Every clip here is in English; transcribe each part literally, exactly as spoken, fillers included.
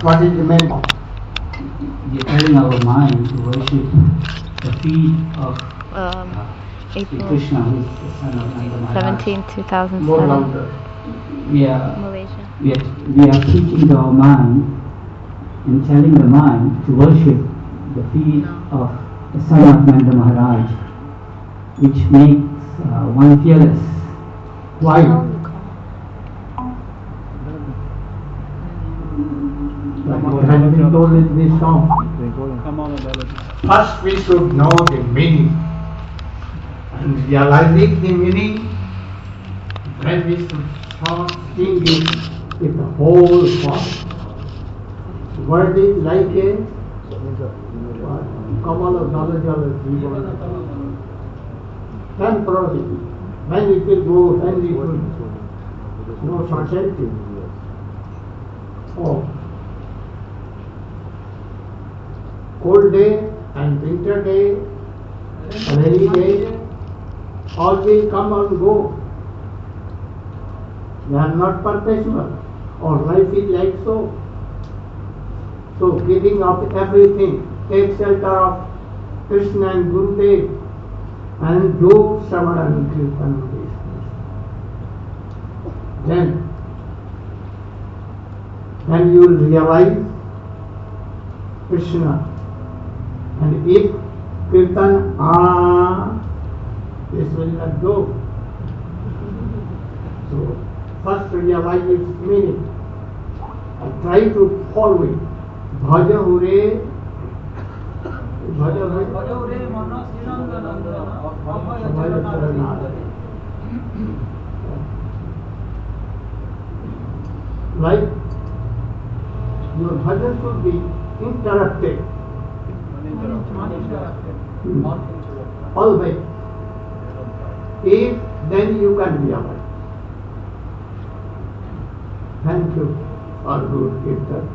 What is the main point? We are telling our mind to worship the feet of Um, uh, April Krishna, who is the son of Nanda Maharaj. seventeenth, two thousand More seven, louder. We are, Malaysia. we are, we are teaching to our mind and telling the mind to worship the feet of the son of Nanda Maharaj, which makes uh, one fearless. Why? Like what has been told in this song. First we should know the meaning. And realizing the meaning, then we should start singing with the whole heart. Word is like a Kamala Jala Jala Jiva. Temporary. When it will go, when it will no certainty. Oh. Cold day and winter day, rainy day, all will come and go. They are not perpetual. Our life is like so. So giving up everything, take shelter of Krishna and Gurudev and do Shravana and Kirtan. Then, then you will realize Krishna. And if Kirtan, ah, this will not go. So, first realize its meaning and try to follow it. Bhaja hure, bhaja hure, bhaja hure, manas nirangana, abhaya charanada. Like your bhajan should be interrupted. Hmm. Always. If then you can realize. Thank you for good kirtan.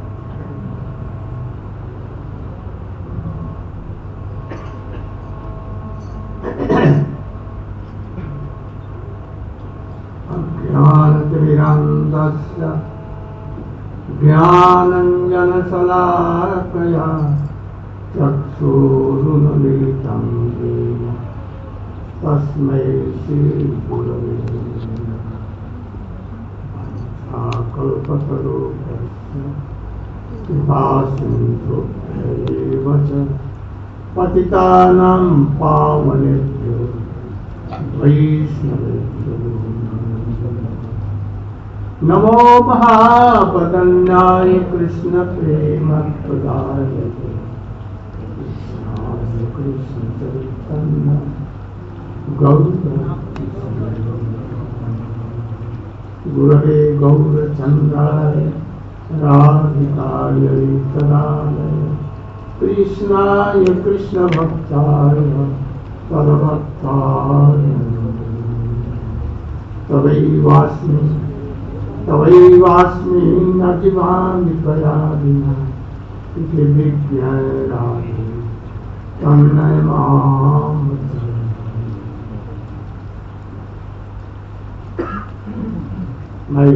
ज्ञानतिमिरान्धस्य ज्ञानञ्जनशलाकया चक्षुरुन्मीलितं येन तस्मै श्रीगुरवे नमः। कृपासिन्धुभ्यैव च पतितानां पावनेभ्यो वैष्णवेभ्यो नमो महापदन्याय कृष्ण प्रेमप्रदाय कृष्णाय कृष्ण चैतन्य गौर गुरवे गौरचन्द्राय राधिकाय तदालय कृष्णाय कृष्णभक्ताय तद्भक्ताय तवैवास्मि तवैवास्मि न जीवामि त्वया विना इति विज्ञाराधि तन्मय मां मैं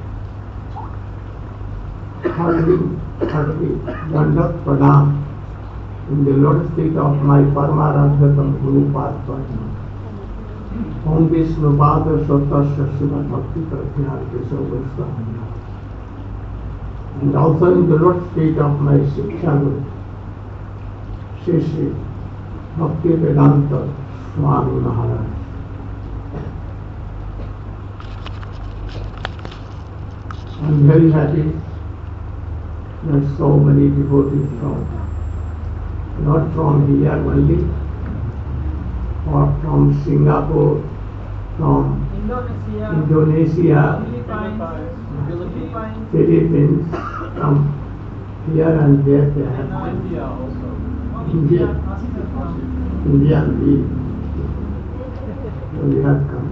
hardly, hardly dandat pranam in the lotus feet of my Paramarabhatam Guru Padma. Om Vishnu Bhadra Satasya Srimad Bhakti Pradhyana Kesava Vaishnava. And also in the lotus feet of my Shiksha Guru, Shri Shri Bhakti Vedanta Swami Maharaj. I am very happy that so many devotees from, not from here only, or from Singapore, from Indonesia, Indonesia Philippines, Philippines, from here and there they have come. India also. India, India and we, so we have come.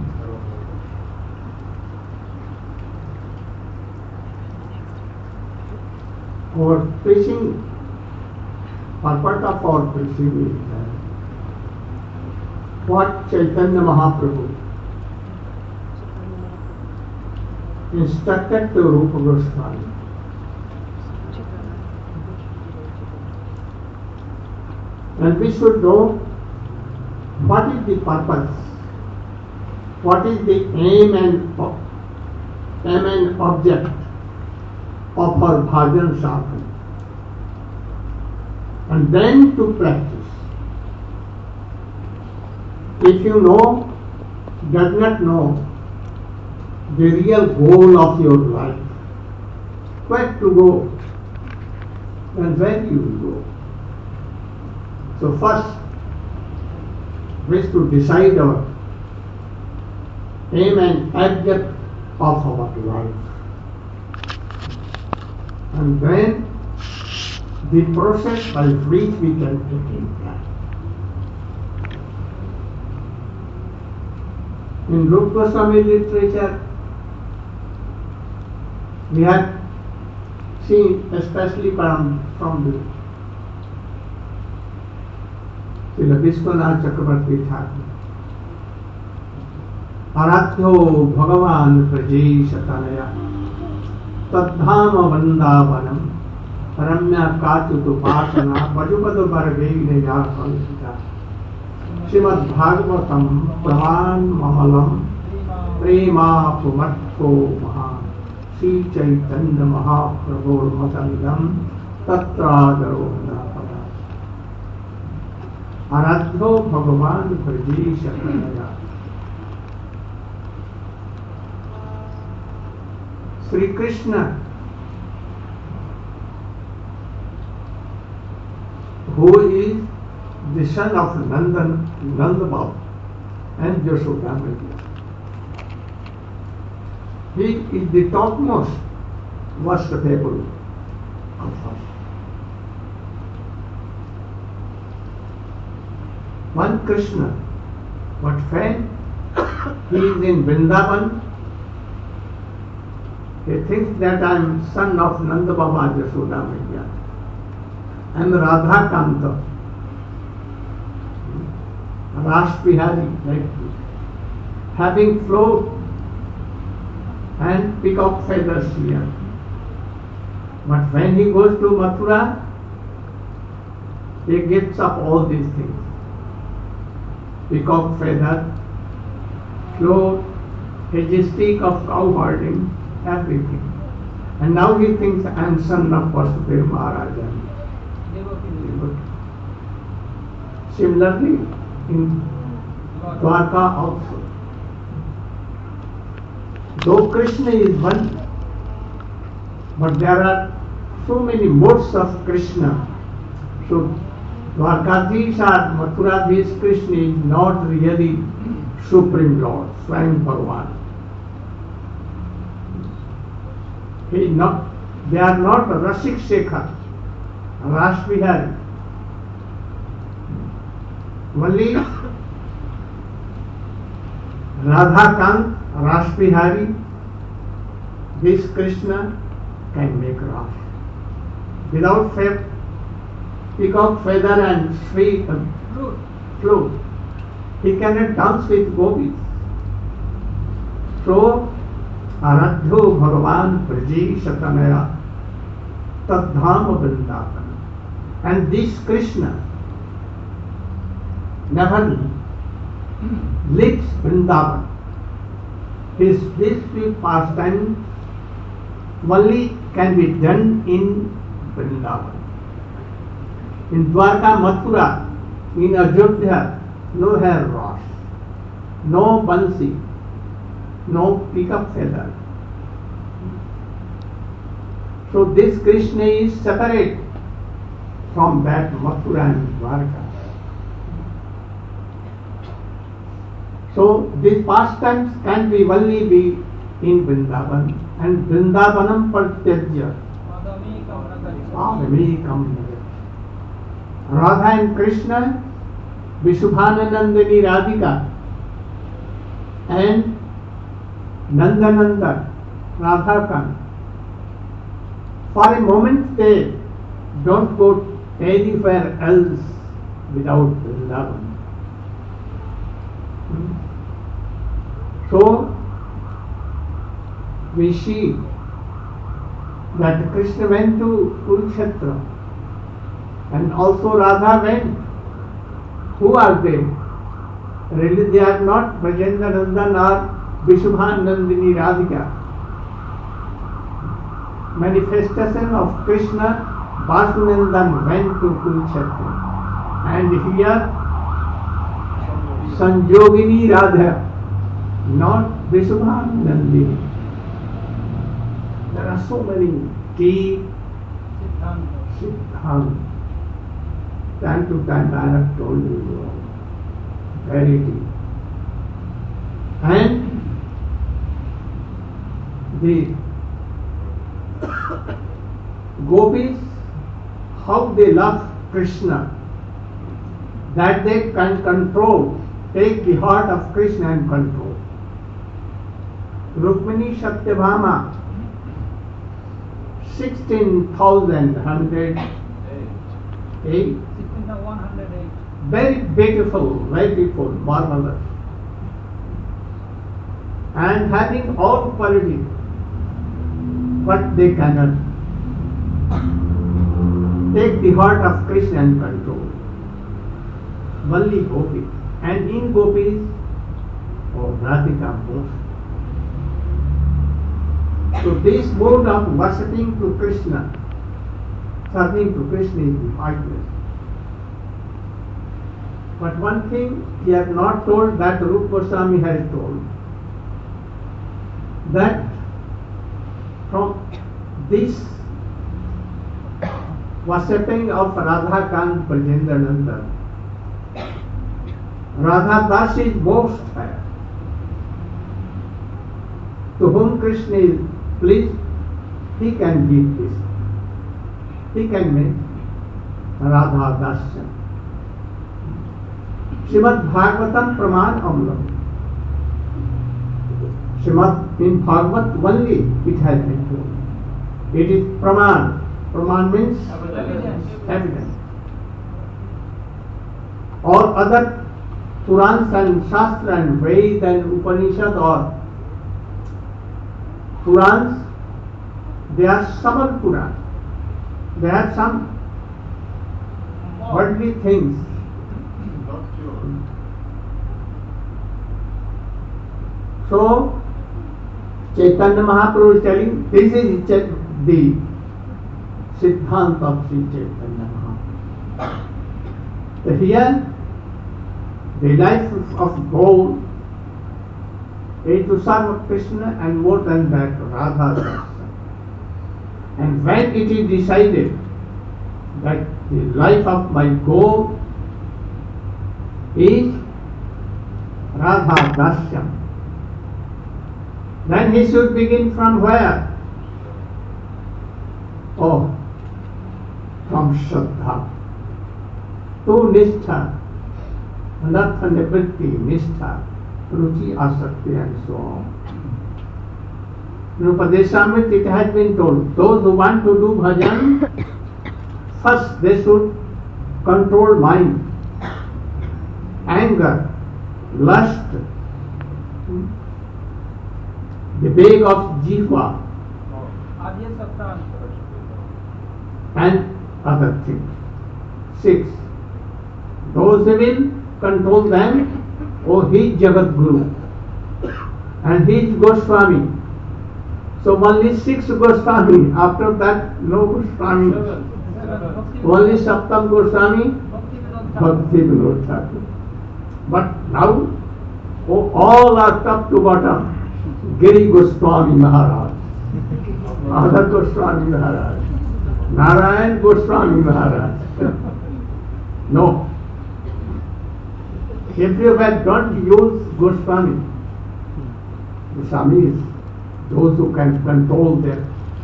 Our preaching, purpose of our preaching is that what Chaitanya Mahaprabhu instructed to Rupa Goswami And we should know what is the purpose, what is the aim and aim and object of our bhajan sadhana, and then to practice. If you know, does not know the real goal of your life, where to go and where you will go. So first, we is to decide our aim and object of our life. And then the process by which we can attain that. In Rupa Goswami literature, we have seen, especially from, from the Srila Vishwanath Chakravarti Thakur, Aradhyo Bhagavan Prajesh Tanaya Tadhama Vandavanam Ramya Kachut Upasana Pajupadu Bharvegne Yapalita Srimad Bhagavatam Praman Mamalam Prema Pumatko Maha Sri Chaitanya Mahaprabhu Matangam Tattradaro Napada Aradhyo Bhagavan Prajesh Tanaya. Sri Krishna, who is the son of Nandan, Nandabal and Yashoda Maiya. He is the topmost worshipable of us. One Krishna, but when he is in Vrindavan, he thinks that I am son of Nanda Baba Yashoda Maiya. I am Radha Kanta, Ras Bihari, like this, having float and peacock feathers here. But when he goes to Mathura, he gives up all these things. Peacock feather, float, his stick of cow herding, everything. And now he thinks I am son of Vasudeva Maharaja. Similarly, in Dwarka also. Though Krishna is one, but there are so many modes of Krishna. So Dwarkadhish or Mathuradhish Krishna is not really Supreme Lord, Swayam Bhagavan. He not, they are not Rasik Shekhar, Ras Bihari. Only Radha Kant, Ras Bihari, this Krishna can make Ras. Without fe- peacock feather and sweet uh, flute, he cannot dance with gopis. So, Aradhyo Bhagavan Prajesh Tanaya Tadhama Vrindavan. And this Krishna never leaves Vrindavan. His blissful pastime only can be done in Vrindavan. In Dwarka, Mathura, in Ajodhya, no hair ross, no bansi, no peacock feather. So this Krishna is separate from that Mathura and Dwarka. So these pastimes can be only be in Vrindavan, and Vrindavanam Partyajya Adami Radha and Krishna, Vishubhananandani Radhika, and Nandananda, Radhakan. For a moment they don't go anywhere else without Vrindavan. So we see that Krishna went to Kurukshetra and also Radha went Who are they? Really, they are not Brajendra Nandan or Vishubhanandini Radhika. Manifestation of Krishna, Vasunandan went to Kurukshetra. And here, Sanjogini Radha, not Vishubhanandini. There are so many deep Siddhanta. Time to time I have told you, very deep. And the gopis, how they love Krishna, that they can control, take the heart of Krishna and control. Rukmini Satyabhama, sixteen thousand one hundred eight. Very beautiful, very beautiful, marvelous. And having all qualities, but they cannot take the heart of Krishna and control. Only gopis. And in gopis, or Radhika most. So this mode of worshipping to Krishna, serving to Krishna is the hardest. But one thing he has not told, that Rupa Goswami has told, that from this worshipping of Radha Kant Brajendra Nandan, Radha Das is most higher. To whom Krishna is pleased, he can give this. He can make Radha Dasya. Srimad Bhagavatam Praman Amlam. Srimad in Bhagavat only it has been told. It is Praman. Praman means evidence. evidence. Or other Purans and Shastra and Ved and Upanishad or Purans, they are Samal Puran. They have some worldly things. So, Chaitanya Mahaprabhu is telling, this is the Siddhanta of Sri Chaitanya Mahaprabhu. So here, the life of goal is to serve Krishna and more than that, Radha Krishna. And when it is decided that the life of my goal is Radha Dasyam, then he should begin from where? Oh, from Shraddha to Nishtha, Anartha Nivritti, Nishtha, Ruchi, Asakti and so on. In Upadeshamrit it has been told, those who want to do bhajan, first they should control mind, anger, lust, the bag of jiva, and other things. Six. Those who will control them, oh, he is Jagat Guru and he is Goswami. So only six Goswami, after that no Goswami. Only Saptam Goswami, Bhakti Vinod Thakur. But now, oh, all are top to bottom. Giri Goswami Maharaj, Madha Goswami Maharaj, Narayan Goswami Maharaj. No. Everywhere don't use Goswami. Goswami is those who can control them.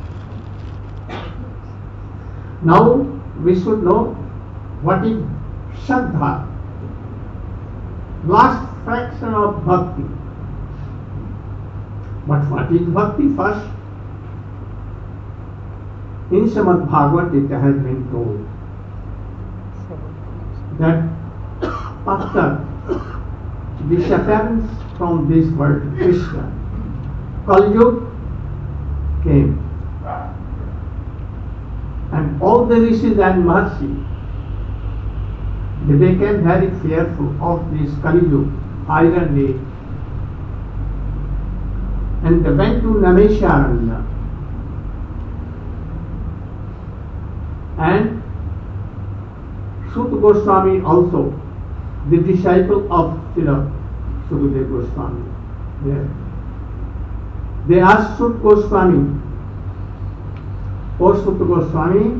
Now we should know what is Shraddha, last fraction of Bhakti. But what is Bhakti first? In Srimad Bhagavat it has been told that after disappearance from this world, Krishna, Kali Yuga came. And all the rishis and Maharshi, they became very fearful of this Kali Yuga, iron age. And they went to Namesharanya. And Suta Goswami also, the disciple of Srila Sukadeva Goswami. There. They asked Suta Goswami, O Suta Goswami,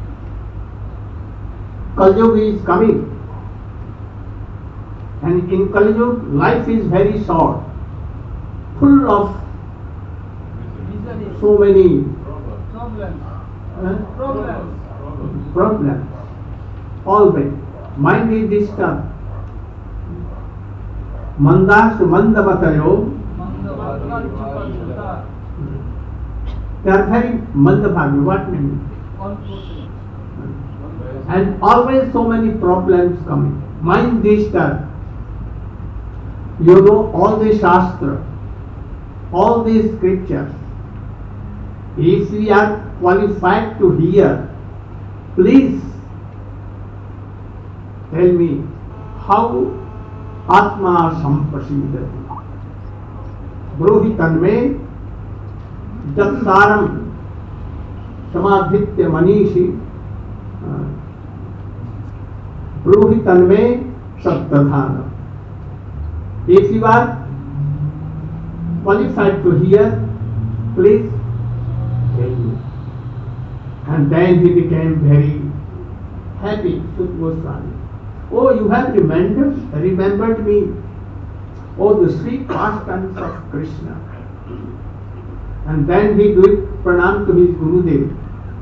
Kali Yuga is coming. And in Kali Yuga, life is very short, full of so many Problems. uh, Problems. problems. Always. Mind is disturbed. Mandas mandavatayo. They are very mandabhagi. What means? And always so many problems coming. Mind disturbed. You know all the Shastra, all these scriptures. If we are qualified to hear, please tell me how Atma Samprasidati. Brohi tanme Jaksaram Samadhitya Manishi Brohi tanme Saptadhana. If you are qualified to hear, please tell me. And then he became very happy, Suta Goswami. Oh, you have remembered, remembered me. Oh, the sweet pastimes of Krishna. And then he did pranam to his Gurudev.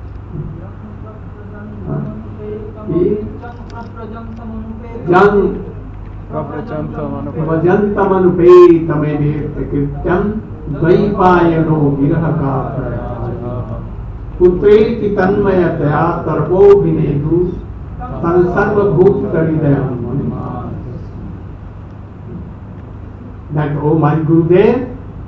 Jang Vajantamanupetamedet Krityam Dvaipayano Virahaka Putreti Tanmayataya Tarpo Vinedu Tan Sarvabhut Karidayam. That, oh my Gurudev,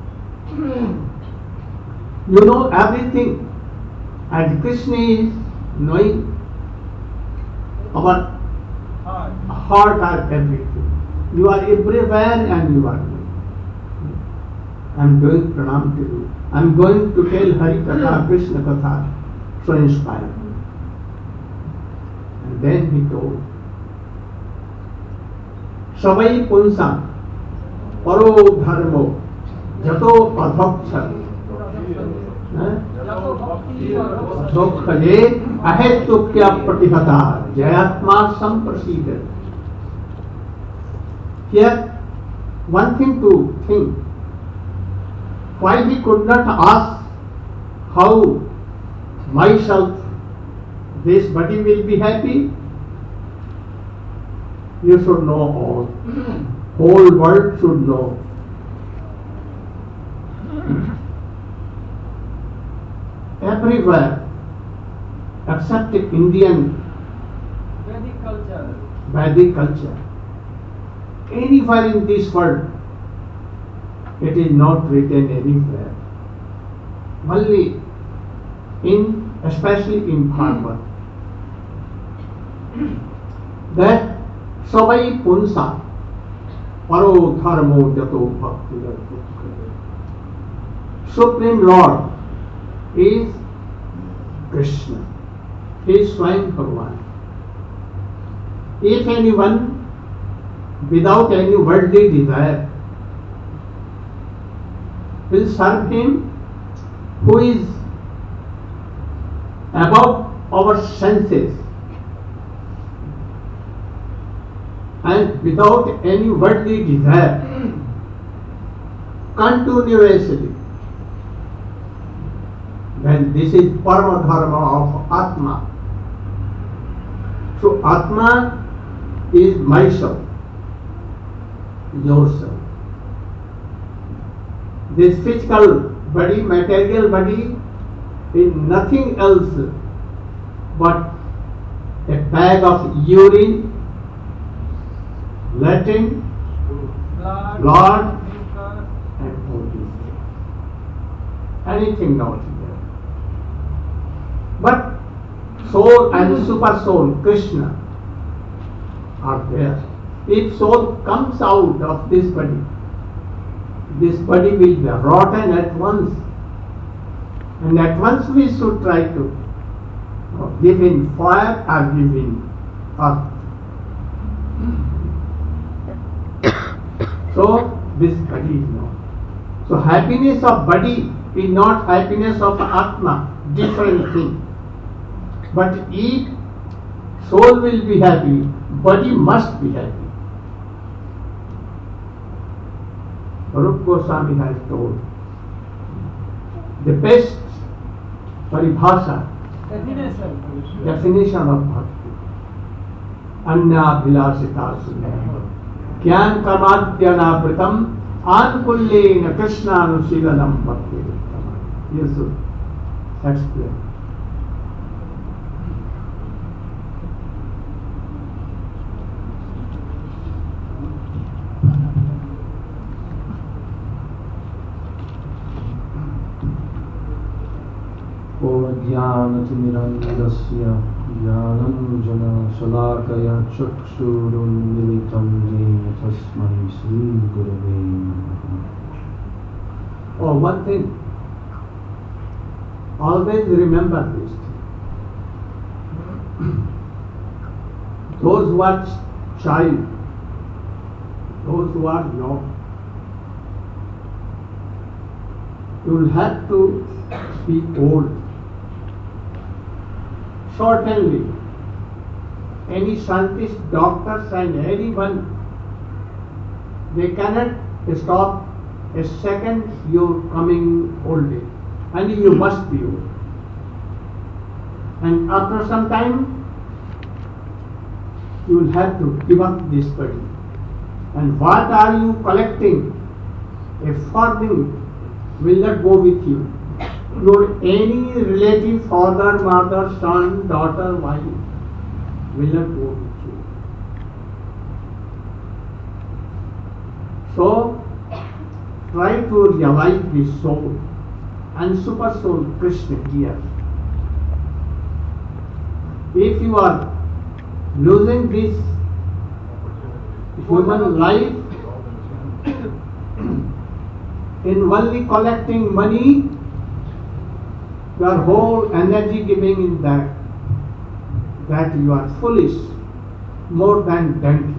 you know everything, and Krishna is knowing our heart and everything. You are everywhere and you are knowing. I am doing pranam to you. I am going to tell Hari Katha, Krishna Katha, so inspired. And then he told, Savai Punsam Paro Dharmo Jato Adhoksha Adhokhaje Ahetukya Pratihata Jayatma Samprasidat. Here, one thing to think, why he could not ask how myself, this body will be happy? You should know all. Whole world should know. Everywhere, except the Indian Vedic culture. Vedic culture, anywhere in this world, it is not written anywhere. Only in, especially in Bhagavad, that Savai Punsa Paro Dharmo Jato Bhakti. Supreme Lord is Krishna. He is Swayam Bhagavan. If anyone without any worldly desire will serve him, who is above our senses and without any worldly desire, continuously, then this is Parama Dharma of Atma. So Atma is myself, yourself. This physical body, material body, is nothing else but a bag of urine, Latin, Blood, blood, mucus, and all these things. Anything not there. But soul and super soul, Krishna, are there. If soul comes out of this body, this body will be rotten at once. And at once we should try to live in fire or live in earth. So this body is known. So happiness of body is not happiness of Atma, different thing. But if soul will be happy, body must be happy. Rupa Goswami has told the best paribhasha, Definition. definition of bhakti. Anya bhilasita sunya. Gyan kamadhyanabritam ankullena krishnanushilanam bhakti. You should explain. ज्ञानतिमिरन्धस्य ज्ञानञ्जनशलाकया चक्षुरुन्मिलितं येन तस्मै श्रीगुरवे नमः। Oh, one thing. Always remember this. Those who are child, those who are young, you will have to be old. Certainly, any scientist, doctors and anyone, they cannot stop a second your coming old age. And you must be old. And after some time, you will have to give up this body. And what are you collecting? A farthing will not go with you. Your any relative, father, mother, son, daughter, wife, will not go with you. So, try to realize the soul and super soul Krishna here. If you are losing this human life in only collecting money, your whole energy giving in that, that you are foolish, more than donkey.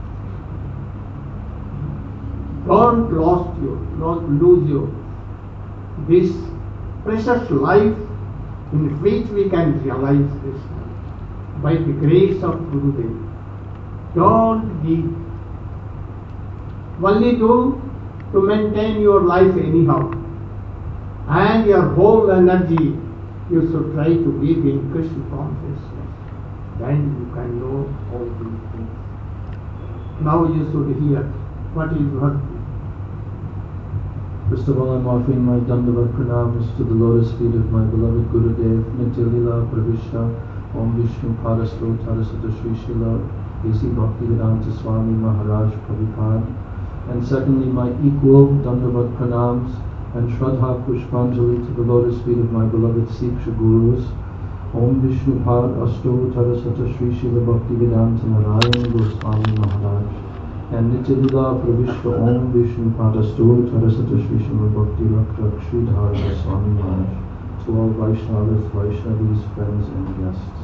Don't lost you, don't lose you. This precious life in which we can realize this by the grace of Gurudev. Don't give. Only do to maintain your life anyhow. And your whole energy you should try to live in Krishna consciousness. Then you can know all these things. Now you should hear what is bhakti. First of all, I'm offering my Dandavat Pranams to the lotus feet of my beloved Gurudev, Nityalila Pravishta, Om Vishnu Parasto Tarasata Sri Srila A C Bhaktivedanta Swami Maharaj Prabhupada. And secondly, my equal Dandavat Pranams and Shraddha Pushpanjali to the lotus feet of my beloved Siksha Gurus, Om Vishnu Parasto Tarasata Sri Srila Bhaktivedanta Narayana Goswami Maharaj. And Nityalila Pravishta Om Vishnu Padasto Tarasata Shri Srimad Bhakti Rakrak Sridhar Goswami Maharaj. To all Vaishnavas, Vaishnavis, friends and guests.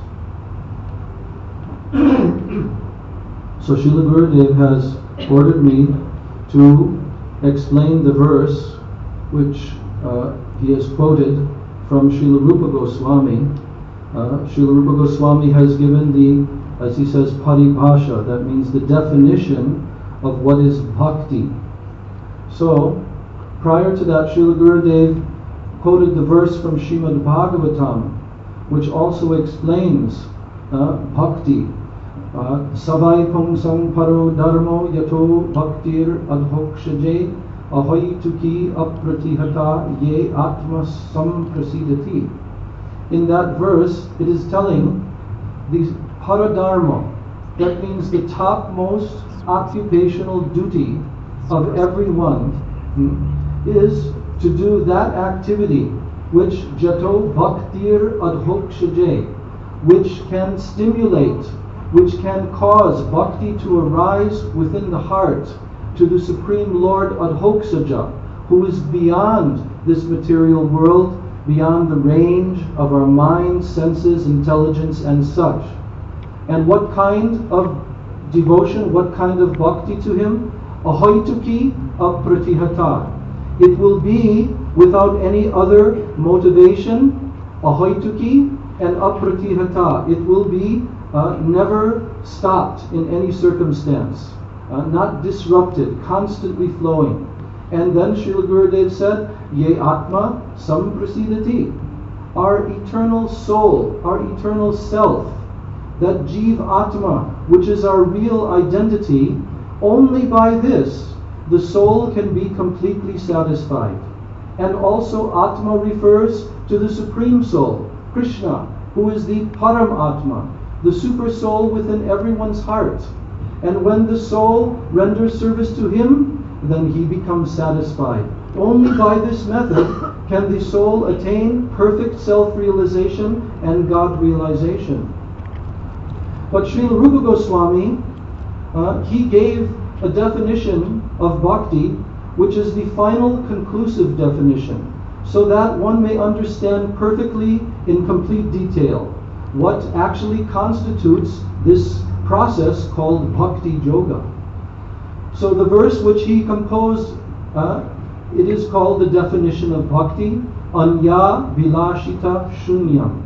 So Srila Gurudev has ordered me to explain the verse which uh, he has quoted from Srila Rupa Goswami. Uh, Srila Rupa Goswami has given the, as he says, paribhasha, that means the definition of what is bhakti. So, prior to that, Srila Gurudev quoted the verse from Srimad Bhagavatam, which also explains uh, bhakti. Savai pungsam paro dharmo yato bhaktir adhokshaje ahoy tuki apratihata ye atma samprasidati. In that verse, it is telling the paradharma, that means the topmost occupational duty of everyone hmm, is to do that activity which jato bhaktir adhokshaje, which can stimulate which can cause bhakti to arise within the heart to the Supreme Lord Adhoksaja, who is beyond this material world, beyond the range of our mind, senses, intelligence, and such. And what kind of devotion, what kind of bhakti to him? Ahoituki apratihata. It will be without any other motivation, ahoituki and apratihata. It will be uh, never stopped in any circumstance, uh, not disrupted, constantly flowing. And then Srila Gurudev said, Ye Atma Samprasidati. Our eternal soul, our eternal self, that Jeev Atma, which is our real identity, only by this the soul can be completely satisfied. And also Atma refers to the Supreme Soul, Krishna, who is the Param Atma, the super soul within everyone's heart. And when the soul renders service to him, then he becomes satisfied. Only by this method can the soul attain perfect self-realization and God-realization. But Srila Rupa Goswami, uh, he gave a definition of bhakti, which is the final conclusive definition, so that one may understand perfectly in complete detail what actually constitutes this process called bhakti yoga. So the verse which he composed, uh, it is called the definition of bhakti, Anya Vilashita Shunyam,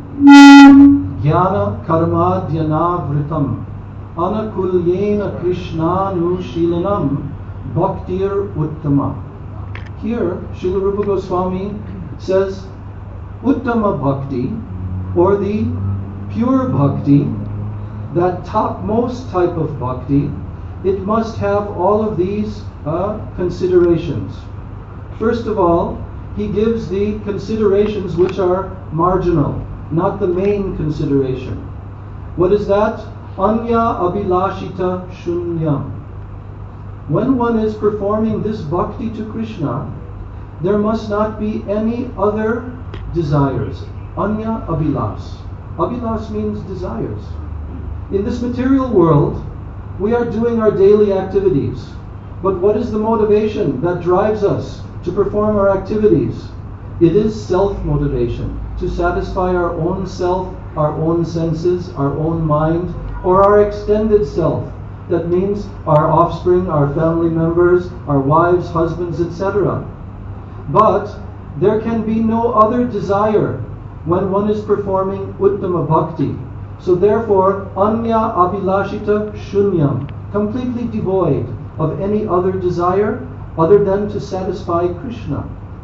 Jnana Karma Dhyana Vritam, Anakulyena Krishnanu Shilanam, Bhaktir Uttama. Here, Srila Rupa Goswami says, Uttama Bhakti, or the pure bhakti, that topmost type of bhakti, it must have all of these uh, considerations. First of all, he gives the considerations which are marginal, not the main consideration. What is that? Anya abhilashita shunyam. When one is performing this bhakti to Krishna, there must not be any other desires. Anya abhilas. Abhilas means desires. In this material world, we are doing our daily activities. But what is the motivation that drives us to perform our activities? It is self-motivation, to satisfy our own self, our own senses, our own mind, or our extended self. That means our offspring, our family members, our wives, husbands, et cetera. But there can be no other desire when one is performing Uttama Bhakti. So therefore, Anya Abhilashita Shunyam, completely devoid of any other desire other than to satisfy Krishna.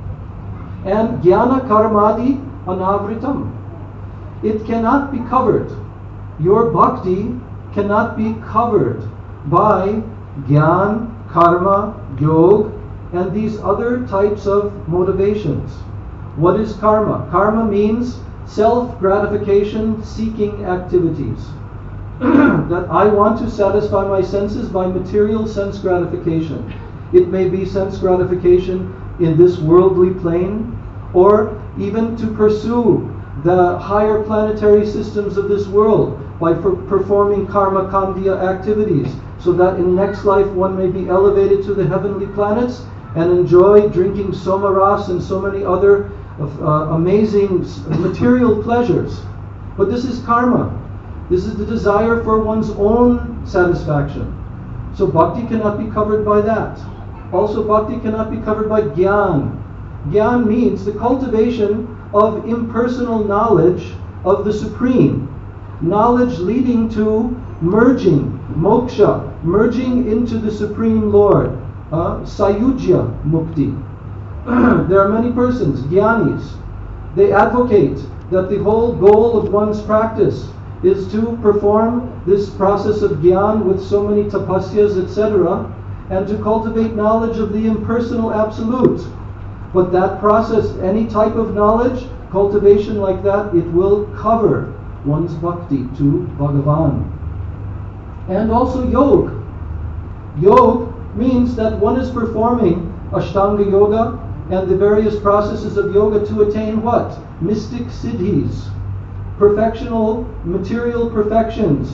And Jnana Karmadi Anavritam. It cannot be covered. Your bhakti cannot be covered by Jnana, Karma, Yoga, and these other types of motivations. What is karma? Karma means self-gratification seeking activities. That I want to satisfy my senses by material sense gratification. It may be sense gratification in this worldly plane, or even to pursue the higher planetary systems of this world by per- performing karma kandya activities, so that in next life one may be elevated to the heavenly planets and enjoy drinking somaras and so many other uh, amazing material pleasures. But this is karma. This is the desire for one's own satisfaction. So bhakti cannot be covered by that. Also bhakti cannot be covered by jnana. Jnana means the cultivation of impersonal knowledge of the Supreme. Knowledge leading to merging, moksha, merging into the Supreme Lord. Uh, sayujya mukti. There are many persons, jnanis. They advocate that the whole goal of one's practice is to perform this process of jnana with so many tapasyas, et cetera, and to cultivate knowledge of the impersonal absolute. But that process, any type of knowledge, cultivation like that, it will cover one's bhakti to Bhagavan. And also yoga. Yoga means that one is performing Ashtanga Yoga and the various processes of yoga to attain what? Mystic siddhis, perfectional, material perfections,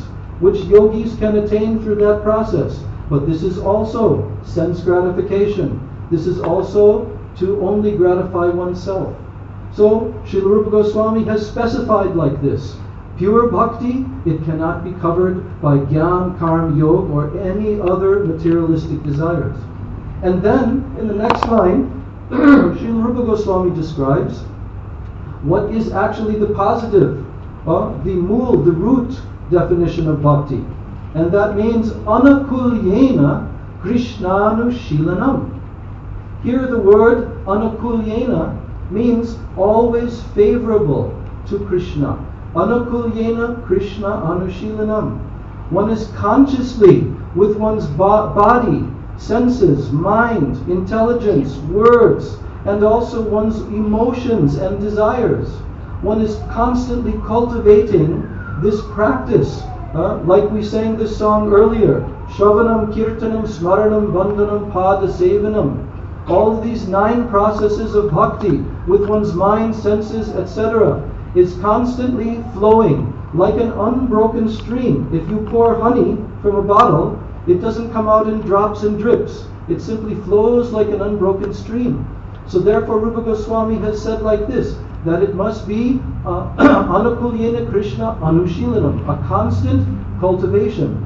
which yogis can attain through that process. But this is also sense gratification. This is also to only gratify oneself. So Srila Rupa Goswami has specified like this. Pure bhakti, it cannot be covered by Gyan, Karma, Yoga, or any other materialistic desires. And then, in the next line, Srila Rupa Goswami describes what is actually the positive, uh, the mool, the root definition of bhakti. And that means anakulyena Krishnanushilanam. Here the word anakulyena means always favorable to Krishna. Anakulyena Krishna Anushilanam. One is consciously with one's bo- body, senses, mind, intelligence, words, and also one's emotions and desires. One is constantly cultivating this practice. Uh, like we sang this song earlier, Shravanam, Kirtanam, Smaranam, Bandhanam, Pada, Sevanam. All of these nine processes of bhakti with one's mind, senses, et cetera is constantly flowing like an unbroken stream. If you pour honey from a bottle, it doesn't come out in drops and drips. It simply flows like an unbroken stream. So therefore Rupa Goswami has said like this, that it must be uh, Anakulyena Krishna Anushilanam, a constant cultivation.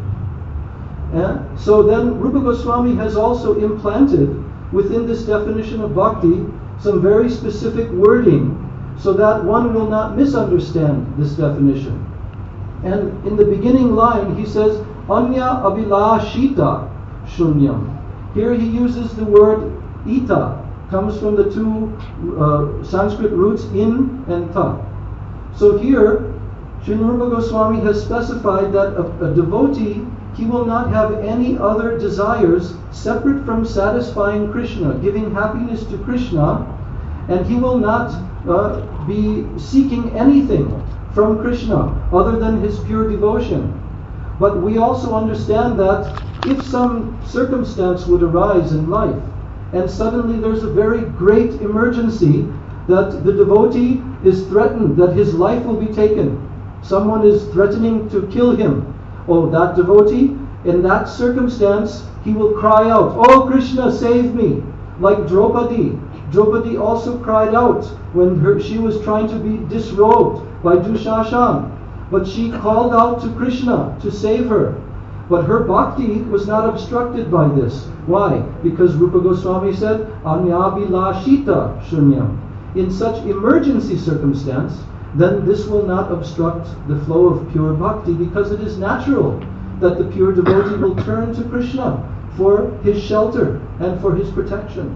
Uh, so then Rupa Goswami has also implanted within this definition of bhakti some very specific wording so that one will not misunderstand this definition. And in the beginning line he says, Anya Abhilashita Shunyam. Here he uses the word ita, comes from the two uh, Sanskrit roots in and ta. So here, Srila Rupa Goswami has specified that a, a devotee, he will not have any other desires separate from satisfying Krishna, giving happiness to Krishna, and he will not uh, be seeking anything from Krishna other than his pure devotion. But we also understand that if some circumstance would arise in life, and suddenly there's a very great emergency that the devotee is threatened that his life will be taken. Someone is threatening to kill him. Oh, that devotee, in that circumstance, he will cry out, "Oh Krishna, save me!" Like Draupadi. Draupadi also cried out when her, she was trying to be disrobed by Dushashan. But she called out to Krishna to save her. But her bhakti was not obstructed by this. Why? Because Rupa Goswami said, Anyabhilashita Shunyam. In such emergency circumstance, then this will not obstruct the flow of pure bhakti, because it is natural that the pure devotee will turn to Krishna for his shelter and for his protection.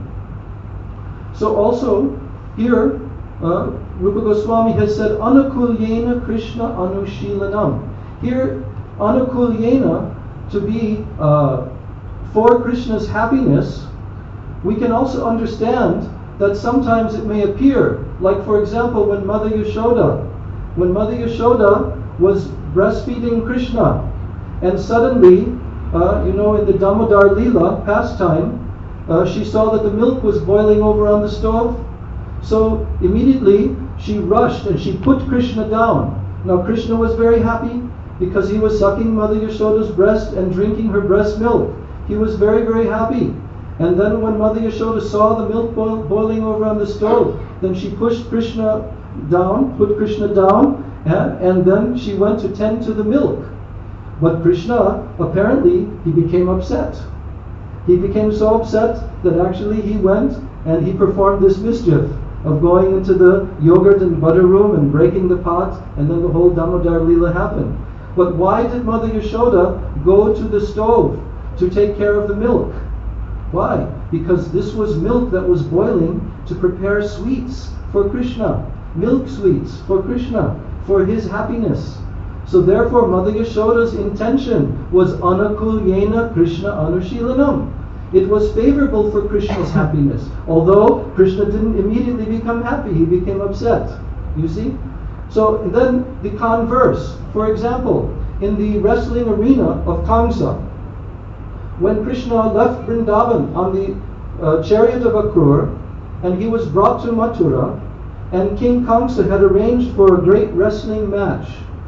So also, here, uh, Rupa Goswami has said, Anakulyena Krishna Anushilanam. Here, Anakulyena, to be uh, for Krishna's happiness, we can also understand that sometimes it may appear, like for example when Mother Yashoda, when Mother Yashoda was breastfeeding Krishna, and suddenly, uh, you know, in the Damodar Leela pastime, uh, she saw that the milk was boiling over on the stove. So immediately she rushed and she put Krishna down. Now Krishna was very happy because he was sucking Mother Yashoda's breast and drinking her breast milk. He was very, very happy. And then when Mother Yashoda saw the milk boil, boiling over on the stove, then she pushed Krishna down, put Krishna down, and, and then she went to tend to the milk. But Krishna, apparently, he became upset. He became so upset that actually he went and he performed this mischief of going into the yogurt and butter room and breaking the pot, and then the whole Damodar Leela happened. But why did Mother Yashoda go to the stove to take care of the milk? Why? Because this was milk that was boiling to prepare sweets for Krishna, milk sweets for Krishna, for his happiness. So therefore Mother Yashoda's intention was Anakulyena Krishna Anushilanam. It was favorable for Krishna's happiness. Although Krishna didn't immediately become happy, he became upset. You see? So then the converse. For example, in the wrestling arena of Kamsa, when Krishna left Vrindavan on the uh, chariot of Akrur, and he was brought to Mathura, and King Kamsa had arranged for a great wrestling match.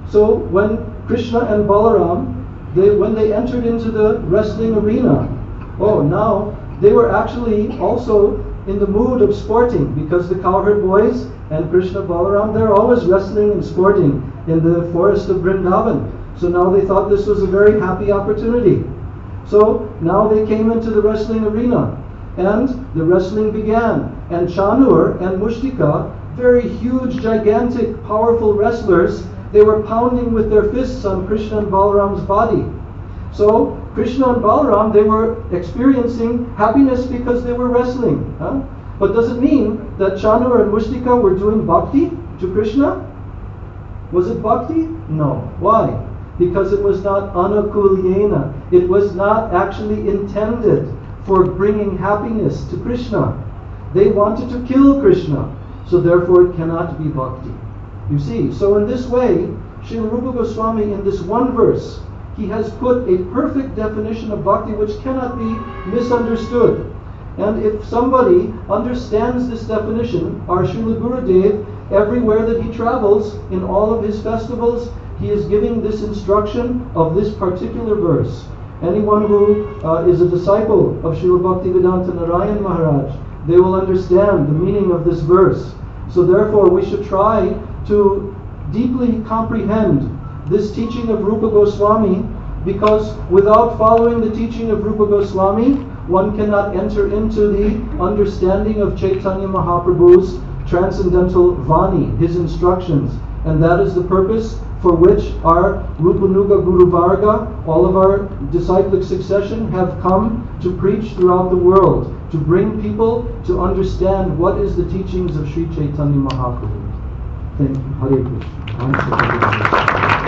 So when Krishna and Balaram, they, when they entered into the wrestling arena, oh, now they were actually also in the mood of sporting, because the cowherd boys and Krishna Balaram, they're always wrestling and sporting in the forest of Vrindavan. So now they thought this was a very happy opportunity. So now they came into the wrestling arena, and the wrestling began. And Chanur and Mushtika, very huge, gigantic, powerful wrestlers, they were pounding with their fists on Krishna and Balaram's body. So Krishna and Balaram, they were experiencing happiness because they were wrestling. Huh? But does it mean that Chanur and Mushtika were doing bhakti to Krishna? Was it bhakti? No. Why? Because it was not anukulyena. It was not actually intended for bringing happiness to Krishna. They wanted to kill Krishna. So therefore it cannot be bhakti. You see, so in this way, Srila Rupa Goswami, in this one verse, he has put a perfect definition of bhakti which cannot be misunderstood. And if somebody understands this definition, our Srila Gurudev, everywhere that he travels, in all of his festivals, he is giving this instruction of this particular verse. Anyone who uh, is a disciple of Srila Bhaktivedanta Narayan Maharaj, they will understand the meaning of this verse. So therefore we should try to deeply comprehend this teaching of Rupa Goswami, because without following the teaching of Rupa Goswami, one cannot enter into the understanding of Chaitanya Mahaprabhu's transcendental Vani, his instructions. And that is the purpose for which our Rupanuga Guru Varga, all of our disciplic succession, have come to preach throughout the world, to bring people to understand what is the teachings of Sri Chaitanya Mahaprabhu. Thank you. Hare Krishna.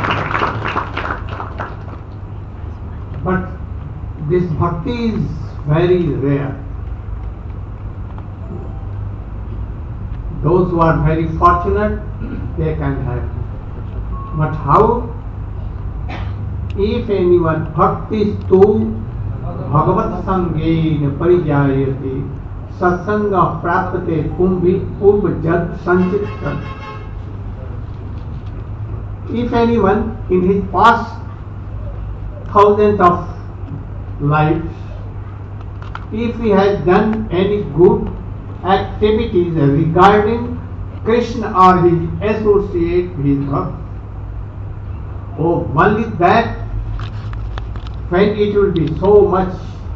But this bhakti is very rare. Those who are very fortunate, they can have it. But how? If anyone bhakti stu bhagavat sangena parijayate satsanga prapate kumbhi purva jad sanchittam. If anyone in his past thousands of lives, if he has done any good activities regarding Krishna or his associate, his bhakt, oh, only that, when it will be so much,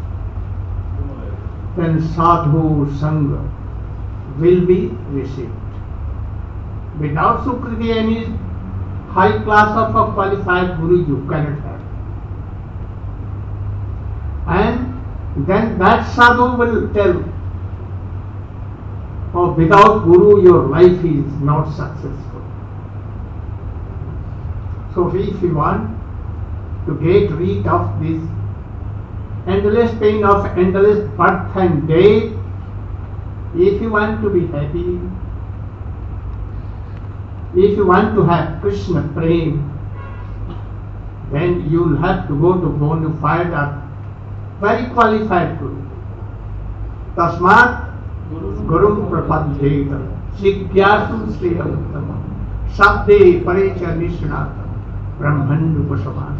then sadhu sangha will be received. Without Sukriti, any high class of a qualified guru you cannot have. And then that sadhu will tell, oh, without guru your life is not successful. So if you want to get rid of this endless pain of endless birth and death, if you want to be happy, if you want to have Krishna prem, then you will have to go to bona fide or very qualified guru. Tasmat Gurum Prapadyeta Jigyasu Sriya Uttama Sabde Parecha Nishnata Brahman Upasavana.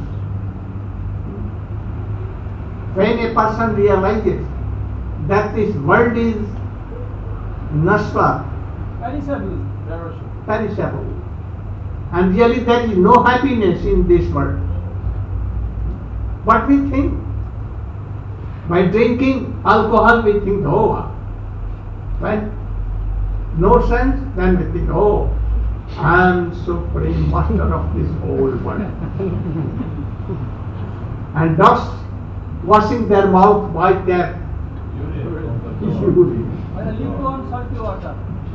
When a person realizes that this world is nashwa, Perishable. perishable, and really there is no happiness in this world, what we think? By drinking alcohol we think, oh, when no sense, then we think, oh, I am supreme master of this whole world. And thus washing their mouth by their urine. By the lukewarm salty water.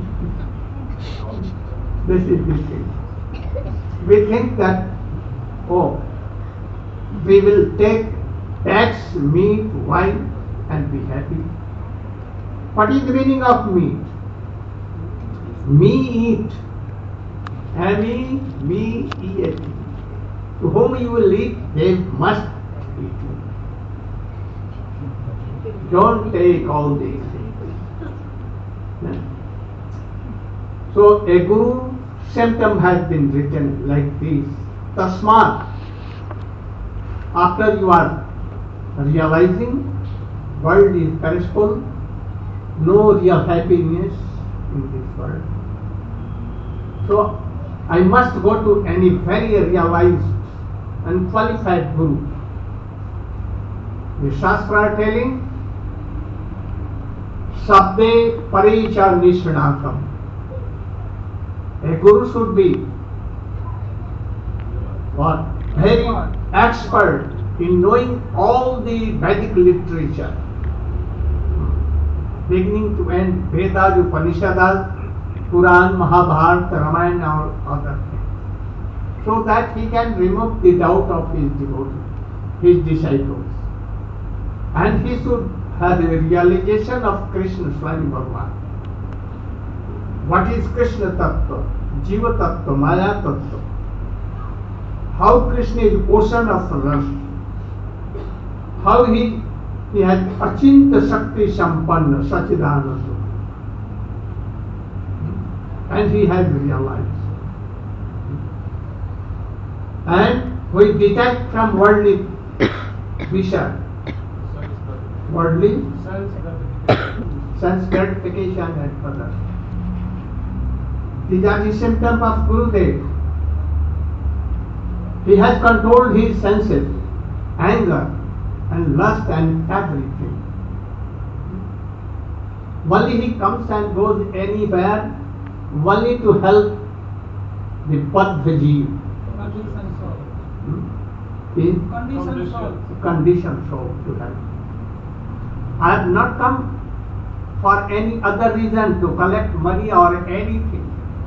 This is the thing. We think that, oh, we will take eggs, meat, wine and be happy. What is the meaning of meat? Me eat. Ami, me eat. To whom you will eat, they must eat you. Don't take all these things. So a guru symptom has been written like this. Tasmat, after you are realizing world is perishable, no real happiness in this world. So I must go to any very realized and qualified guru. The Shastra are telling, Sabde Paricha Nishanatam. A guru should be what? Very expert in knowing all the Vedic literature, beginning to end, Vedas, Upanishads, Puran, Mahabharata, Ramayana, or other things, so that he can remove the doubt of his devotees, his disciples. And he should have a realization of Krishna Swami Bhagavan. What is Krishna Tattva, Jiva Tattva, Maya Tattva? How Krishna is ocean of rasa. How he, he has Achinta Shakti Sampanna, Sachidananda. And he has realized. And we detach from worldly visa, worldly sense gratification and others. These are the symptoms of Gurudev. He has controlled his senses, anger and lust and everything. Only he comes and goes anywhere, only to help the Padvaji, Conditioned soul. the Conditioned soul. conditioned soul to help. I have not come for any other reason to collect money or anything.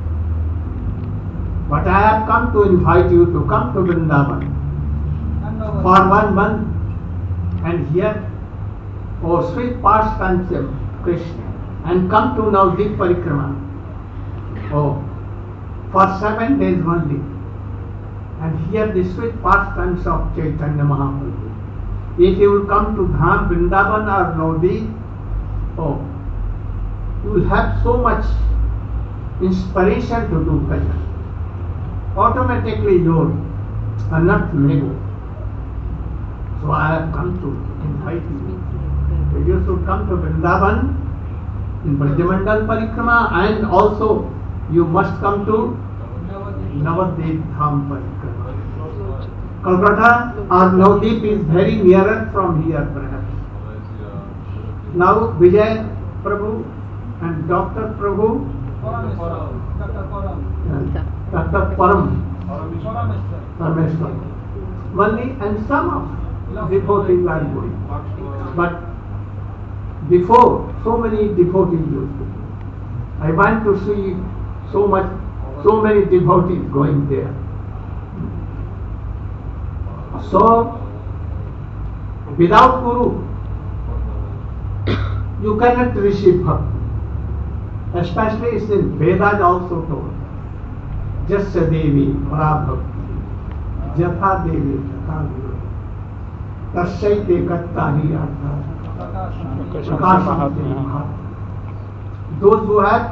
But I have come to invite you to come to Vrindavan And over. for one month and hear, oh sweet pastimes of Krishna, and come to Navdeep Parikrama. Oh, for seven days only, and hear the sweet pastimes of Chaitanya Mahaprabhu. If you will come to Dham, Vrindavan or Navdeep, oh, you will have so much inspiration to do bhajan. Automatically your anarth may go. So I have come to invite you. So you should come to Vrindavan in Brajamandal Parikrama, and also you must come to Navadvip Dham Parikrama. Kolkata or Navdeep is very nearer from here perhaps. Now Vijay Prabhu and Doctor Prabhu, Parameshwar. Doctor Param. and Doctor Param, Parameshwar. Parmeshwar, Mali, and some of devotees are going. But before, so many devotees used to go. I want to see so much, so many devotees going there. So, without Guru, you cannot receive bhakti. Especially it's in Vedas also told. Jasya Devi Para Bhakti, Jatha Devi Jatha Devi, Tasyaite Kattahi Artha, Prakashante Mahatma. Those who have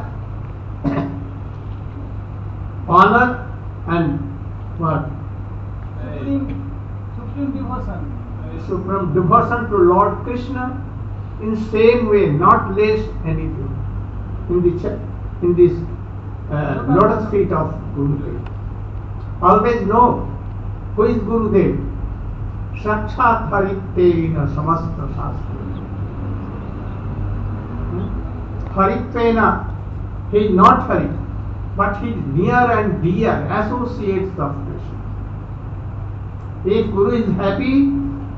honor and what? Supreme, supreme devotion. Supreme devotion to Lord Krishna in same way, not less anything. In the ch- in this uh, lotus feet of Gurudev. Always know who is Gurudev. Sakshat Haritvena Samasta Shastra. Haritvena, he is not Harit, but he is near and dear, associates of Krishna. If Guru is happy,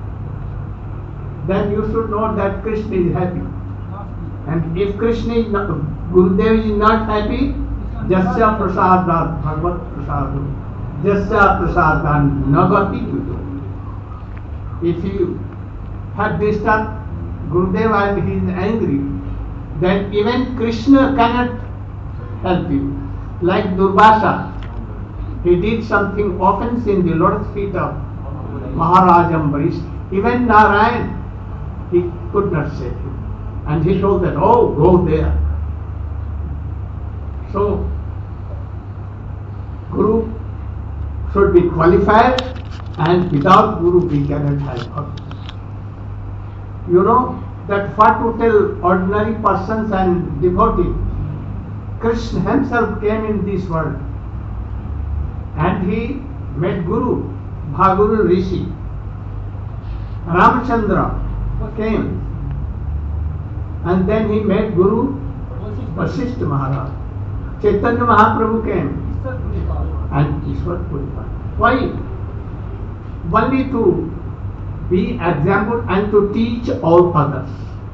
then you should know that Krishna is happy. And if Krishna is not, Gurudev is not happy, Jasya Prasadat Bhagavat Prasadam, Jasya Prasadan Nagati Vido. If you have disturbed Gurudev and he is angry, then even Krishna cannot help you. Like Durvasa, he did something offense in the lotus feet of Maharaj Ambarish. Even Narayan, he could not save him. And he told that, oh, go there. So, Guru should be qualified, and without Guru we cannot have bhakti. You know that what to tell ordinary persons and devotees, Krishna himself came in this world and he met Guru, Bhaguru Rishi. Ramachandra came and then he met Guru Vasishtha Maharaj. Chaitanya Mahaprabhu came and Ishwar Puripal. Why? Only to be example and to teach all others.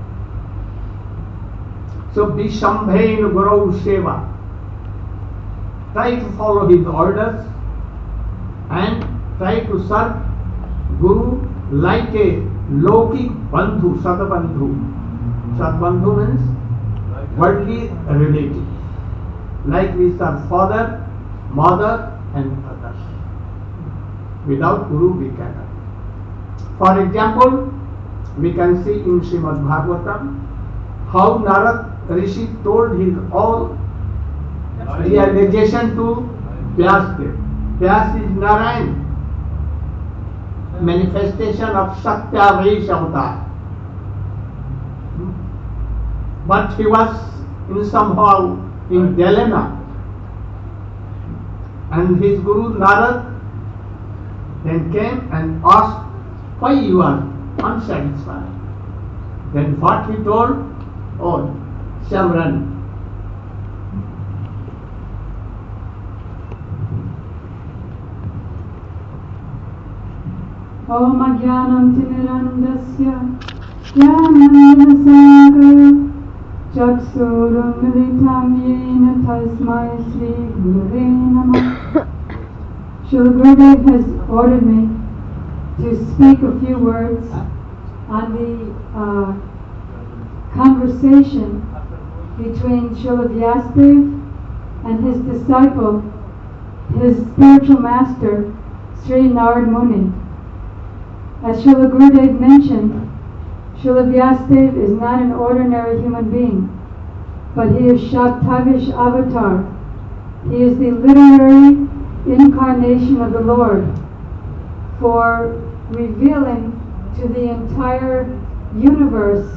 So Vishambhain Guru Seva. Try to follow his orders and try to serve Guru like a Loki Bandhu, Sadabandhu. Sadbandhu means worldly relative. Like we serve father, mother and others. Without Guru we cannot. For example, we can see in Srimad Bhagavatam how Narad Rishi told his all realization to Vyasdev. Vyas is Narayan, manifestation of Satya Vaish avatar. But he was in somehow in dilemma, and his Guru Narad then came and asked why you are unsatisfied. Then what he told? Oh, Shamran. Om Ajnanam Timirandasya Jnananandasaya Chaksurum Militam Yena Tasmai Sri Gurave Namah. Srila Gurudev has ordered me to speak a few words on the uh, conversation between Srila Vyasadeva and his disciple, his spiritual master, Sri Narad Muni. As Srila Gurudev mentioned, Srila Vyasadeva is not an ordinary human being, but he is Shaktavish Avatar. He is the literary incarnation of the Lord for revealing to the entire universe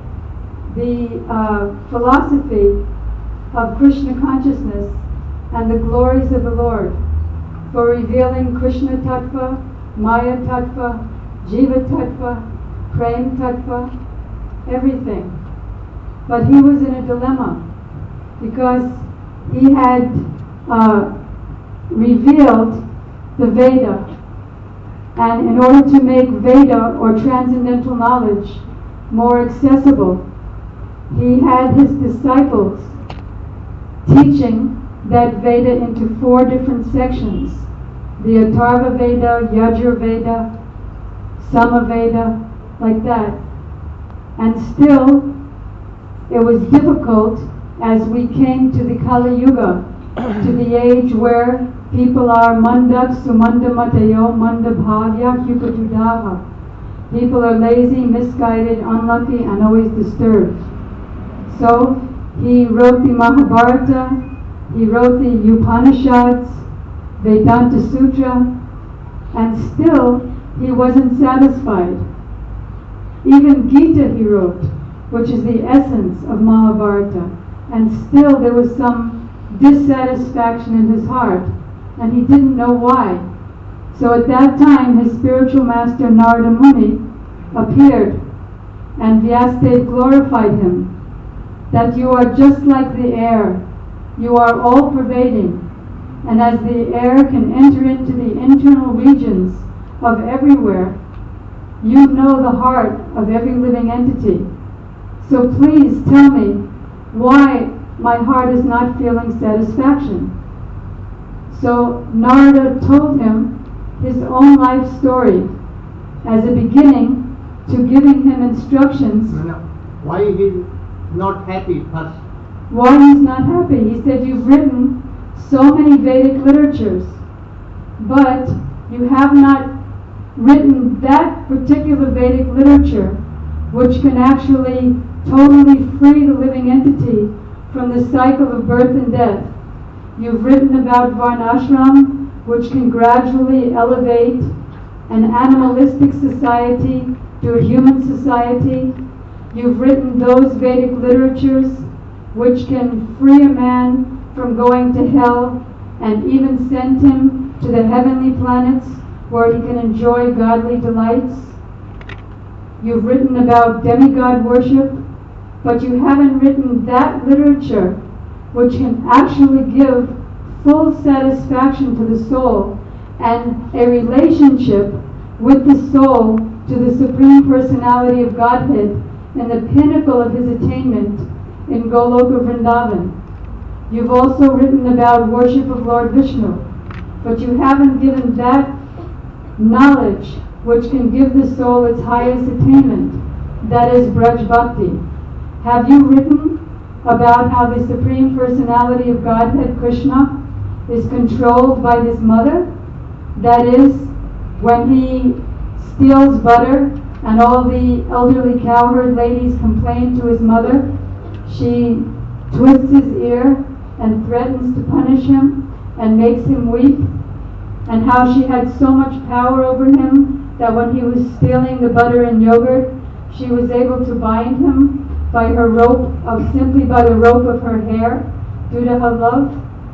the uh, philosophy of Krishna consciousness and the glories of the Lord, for revealing Krishna Tattva, Maya Tattva, Jiva Tattva, Prem Tattva, everything. But he was in a dilemma because he had uh, revealed the Veda, and in order to make Veda or transcendental knowledge more accessible, he had his disciples teaching that Veda into four different sections: the Atharva Veda, Yajur Veda, Samaveda, like that. And still, it was difficult as we came to the Kali Yuga, to the age where people are mandak sumanda matayo manda bhavya hyukadudaha. People are lazy, misguided, unlucky, and always disturbed. So he wrote the Mahabharata, he wrote the Upanishads, Vedanta Sutra, and still he wasn't satisfied. Even Gita he wrote, which is the essence of Mahabharata, and still there was some dissatisfaction in his heart, and he didn't know why. So at that time his spiritual master Narada Muni appeared, and Vyasadeva glorified him, that you are just like the air, you are all pervading, and as the air can enter into the internal regions of everywhere, you know the heart of every living entity. So please tell me why my heart is not feeling satisfaction. So Narada told him his own life story as a beginning to giving him instructions. No, no. Why he is not happy first? Why he's not happy? He said, you've written so many Vedic literatures, but you have not written that particular Vedic literature which can actually totally free the living entity from the cycle of birth and death. You've written about Varnashram, which can gradually elevate an animalistic society to a human society. You've written those Vedic literatures which can free a man from going to hell and even send him to the heavenly planets where he can enjoy godly delights. You've written about demigod worship, but you haven't written that literature which can actually give full satisfaction to the soul and a relationship with the soul to the Supreme Personality of Godhead and the pinnacle of his attainment in Goloka Vrindavan. You've also written about worship of Lord Vishnu, but you haven't given that knowledge which can give the soul its highest attainment, that is Braj Bhakti. Have you written about how the Supreme Personality of Godhead, Krishna, is controlled by his mother? That is, when he steals butter and all the elderly cowherd ladies complain to his mother, she twists his ear and threatens to punish him and makes him weep, and how she had so much power over him that when he was stealing the butter and yogurt, she was able to bind him by her rope of simply by the rope of her hair due to her love.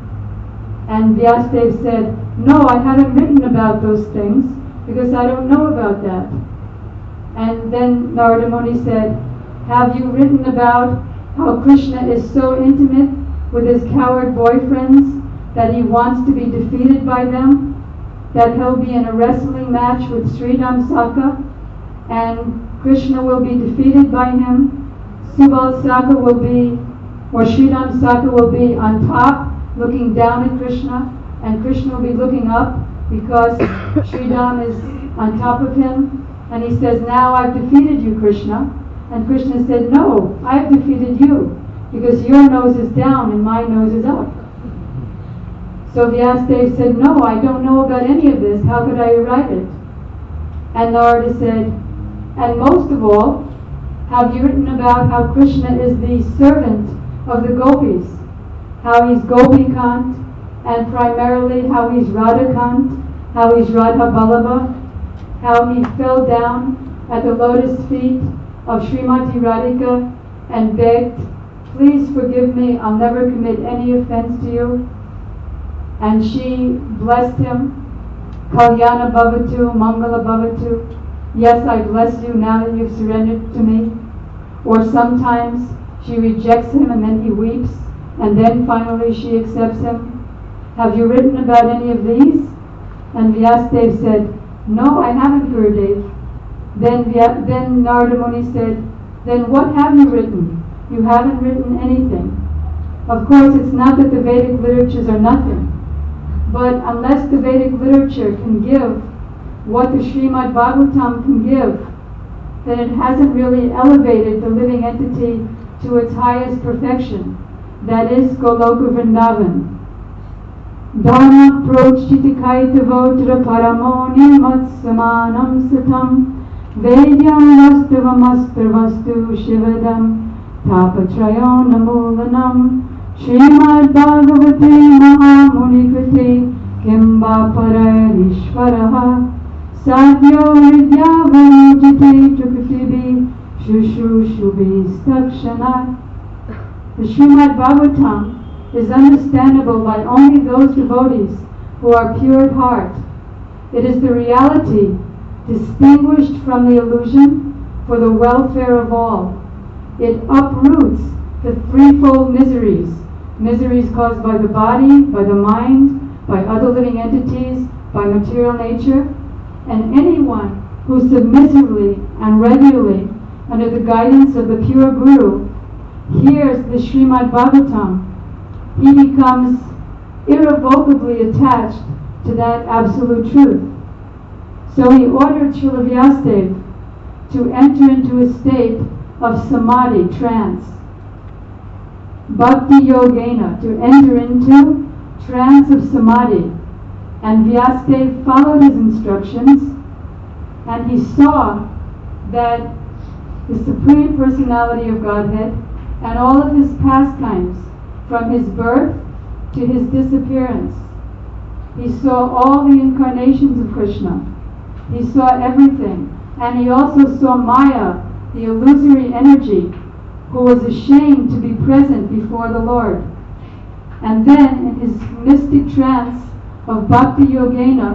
And Vyasadeva said, no, I haven't written about those things because I don't know about that. And then Narada Muni said, have you written about how Krishna is so intimate with his coward boyfriends that he wants to be defeated by them, that he'll be in a wrestling match with Sridham Saka and Krishna will be defeated by him. Subal Saka will be, or Sridham Saka will be on top looking down at Krishna, and Krishna will be looking up because Sridham is on top of him. And he says, now I've defeated you, Krishna. And Krishna said, no, I've defeated you because your nose is down and my nose is up. So Vyasadeva said, no, I don't know about any of this. How could I write it? And Narada said, and most of all, have you written about how Krishna is the servant of the gopis, how he's Gopikant, and primarily how he's Radhakant, how he's Radha Ballabha, how he fell down at the lotus feet of Srimati Radhika and begged, please forgive me, I'll never commit any offense to you. And she blessed him, Kalyana Bhavatu, Mangala Bhavatu, yes, I bless you now that you've surrendered to me. Or sometimes she rejects him and then he weeps, and then finally she accepts him. Have you written about any of these? And Vyasadeva said, no, I haven't, Gurudev. Then, then Narada Muni said, then what have you written? You haven't written anything. Of course, it's not that the Vedic literatures are nothing, but unless the Vedic literature can give what the Srimad Bhagavatam can give, then it hasn't really elevated the living entity to its highest perfection, that is Goloka Vrindavan. Dharma prochitikaitavotra paramoni matsamanam satam vedyam vastavamastravastu shivadam tapatrayo namulanam Srimad Bhagavate Mahamunikate Kimba Parayishvaraha Sadhyo Vidyavarujite Trukutibi Shushushubi Stakshana. The Srimad Bhagavatam is understandable by only those devotees who are pure at heart. It is the reality distinguished from the illusion for the welfare of all. It uproots the threefold miseries, miseries caused by the body, by the mind, by other living entities, by material nature, and anyone who submissively and regularly, under the guidance of the pure Guru, hears the Srimad Bhagavatam, he becomes irrevocably attached to that absolute truth. So he ordered Srila Vyasadeva to enter into a state of samadhi, trance, bhakti yogena, to enter into trance of samadhi. And Vyasadeva followed his instructions, and he saw that the Supreme Personality of Godhead and all of his pastimes, from his birth to his disappearance, He saw all the incarnations of Krishna. He saw everything. And he also saw Maya, the illusory energy, who was ashamed to be present before the Lord. And then, in his mystic trance of Bhakti Yogena,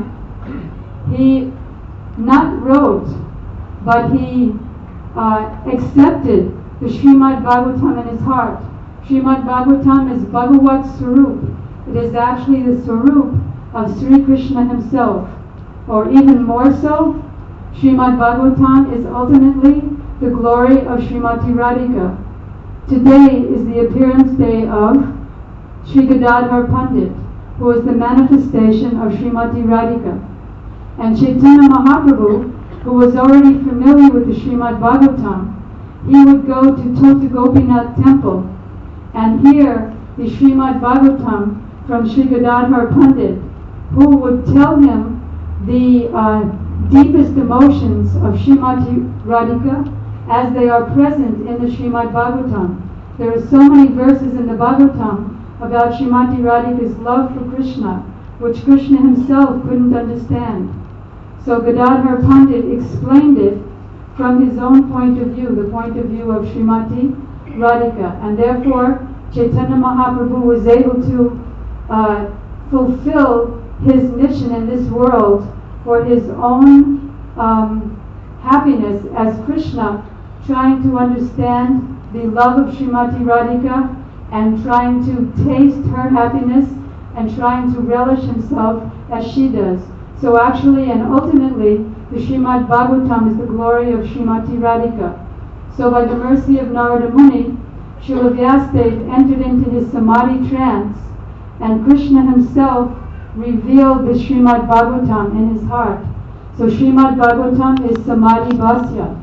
he not wrote, but he uh, accepted the Srimad Bhagavatam in his heart. Srimad Bhagavatam is Bhagavat Swarup. It is actually the Swarup of Sri Krishna himself. Or even more so, Srimad Bhagavatam is ultimately the glory of Srimati Radhika. Today is the appearance day of Sri Gadadhar Pandit, who is the manifestation of Srimati Radhika. And Chaitanya Mahaprabhu, who was already familiar with the Srimad Bhagavatam, he would go to Tota Gopinath temple and hear the Srimad Bhagavatam from Sri Gadadhar Pandit, who would tell him the uh, deepest emotions of Srimati Radhika as they are present in the Srimad Bhagavatam. There are so many verses in the Bhagavatam about Srimati Radhika's love for Krishna, which Krishna himself couldn't understand. So Gadadhar Pandit explained it from his own point of view, the point of view of Srimati Radhika. And therefore, Chaitanya Mahaprabhu was able to uh, fulfill his mission in this world for his own um, happiness as Krishna, trying to understand the love of Srimati Radhika and trying to taste her happiness and trying to relish himself as she does. So actually and ultimately, the Srimad Bhagavatam is the glory of Srimati Radhika. So by the mercy of Narada Muni, Srila Vyasadeva entered into his samadhi trance, and Krishna himself revealed the Srimad Bhagavatam in his heart. So Srimad Bhagavatam is samadhi bhasya.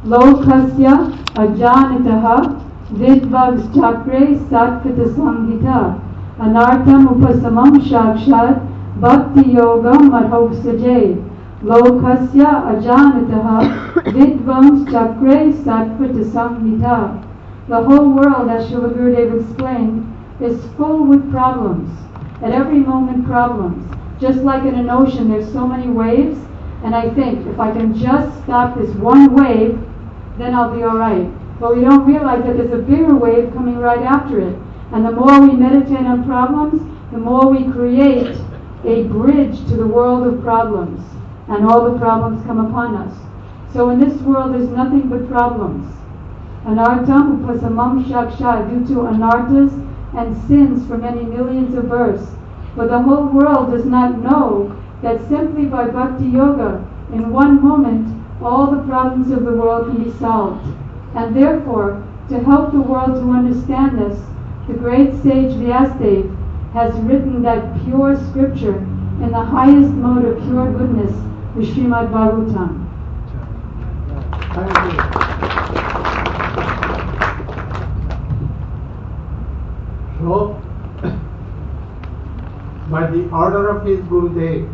Lokasya ajanitaha vidvags chakre satvita samhita anartam upasamam shakshad bhakti yogam madhoksaje. Lokasya ajanitaha vidvams chakre satvita samhita. The whole world, as Srila Gurudev explained, is full with problems. At every moment, problems. Just like in an ocean, there's so many waves, and I think if I can just stop this one wave, then I'll be all right. But we don't realize that there's a bigger wave coming right after it. And the more we meditate on problems, the more we create a bridge to the world of problems. And all the problems come upon us. So in this world, there's nothing but problems. Anartam upasamam shaksha, due to anartas and sins for many millions of births. But the whole world does not know that simply by bhakti yoga, in one moment, all the problems of the world can be solved. And therefore, to help the world to understand this, the great sage Vyasadeva has written that pure scripture in the highest mode of pure goodness, the Srimad Bhagavatam. Thank you. So, by the order of his Gurudev,